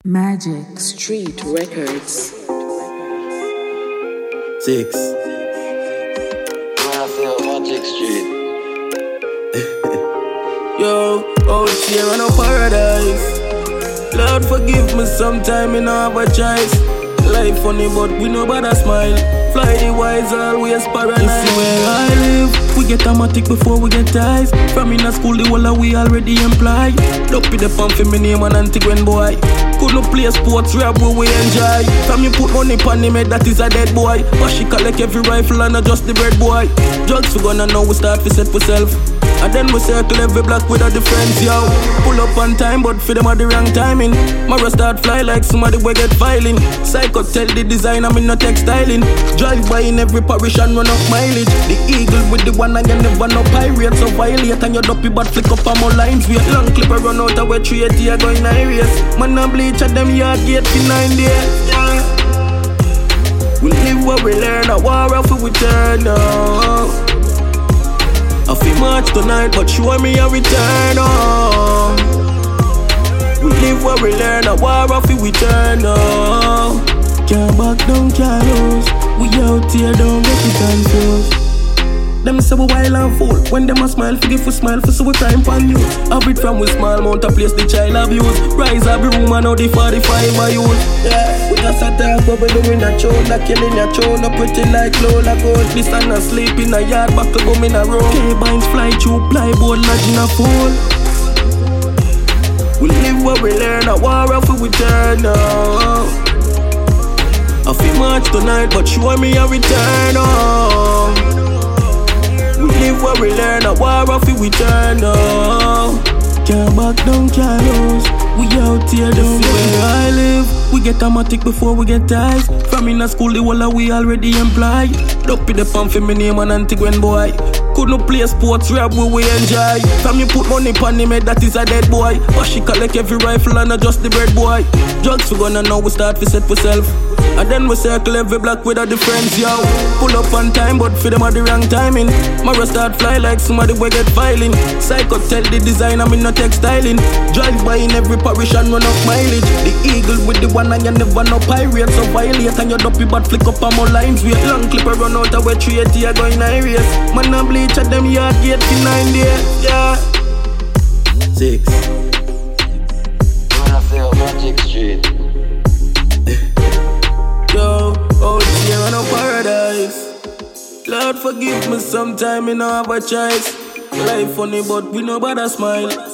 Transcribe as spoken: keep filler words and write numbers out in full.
Magic Street Records. Six. When I feel Magic Street. Yo, out here on a paradise. Lord forgive me sometime in have a choice. Life funny but we know about a smile. Fly the wise always paranoid. You see where I live, we get automatic before we get ties. From in a school the whole of we already employ. Don't be the pump for me name and Antiguen boy. Could not play sports rap where we enjoy. From you put money pan him head that is a dead boy. But she collect every rifle and not just the bread boy. Drugs we gonna know we start to set for self. And then we circle every block with a difference, yo. Pull up on time, but for them at the wrong timing. Mara start fly like somebody we get filing. Psycho tell the design I'm in no textiling. Drive by in every parish and run up mileage. The eagle with the one and you never know pirates. So violate and you dopey but flick up on more lines. We a long clipper run out of where three eighty are going areas. Man and bleach at them yard gate for nine days, yeah. We live what we learn, a war off we turn up. I feel march tonight, but show me a return on. We live where we learn, a war off we turn on. Can't back down, can't lose. We out here, don't get it confused. Them say we wild and fool. When them a smile, forgive for smile, for so we crime pan you. Have it from we small mount a place the child abuse. Rise up the room and now the forty-five I use. Yeah, we just a talk but we doing a tune. A killing a tune, a pretty like Lola Gold. This and a sleep in a yard, back to boom in a room. K-binds fly through, plyboard lodge in a pool. We live where we learn, a war off we turn up. I feel march tonight, but show me a return on. We live where we learn, a war off we turn up. Can't back down, can't lose. We out here, don't see where I live. We get automatic before we get ties. From in a school, the whole of we already employ. Don't be the pump for me name and Antiguen boy. Could not play sports rap where we enjoy. From you put money pan him head that is a dead boy. But she collect every rifle and not just the bread boy. Drugs we gonna know we start to set for self. And then we circle every block with a difference, yo. Pull up on time, but for them at the wrong timing. Mara start fly like somebody we get filing. Psycho tell the design I'm in no textiling. Drive by in every parish and run up mileage. The eagle with the one and you never know pirates. So violate and you dopey but flick up on more lines. We a long clipper run out of where three eighty are going areas. Man and bleach at them yard gate for nine days, yeah. Six. When I feel Magic Street. Yo, out here on a paradise. Lord forgive me sometime in have a choice. Life funny but we know about a smile.